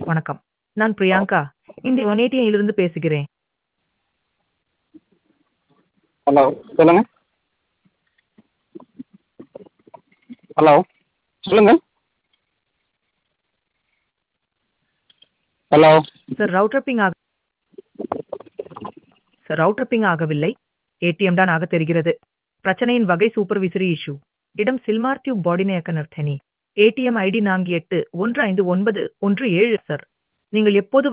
வணக்கம். நான் பிரியங்கா. இந்த யுனைட்டியிலிருந்து பேசுகிறேன். ஹலோ சொல்லுங்க. ஹலோ சொல்லுங்க. ஹலோ சார் ரவுட்டர் பிங் ஆக சார் ரவுட்டர் பிங் ஆகவில்லை. ஏடிஎம் தான் ஆக தெரிகிறது. பிரச்சனையின் வகை சூப்பர்விசரி இஷ்யூ. இடம் சில்மார் டியூப் பாடிநேயக்க நர்த்தனி. ATM ID 48159117 sir. நீங்கள் எப்போது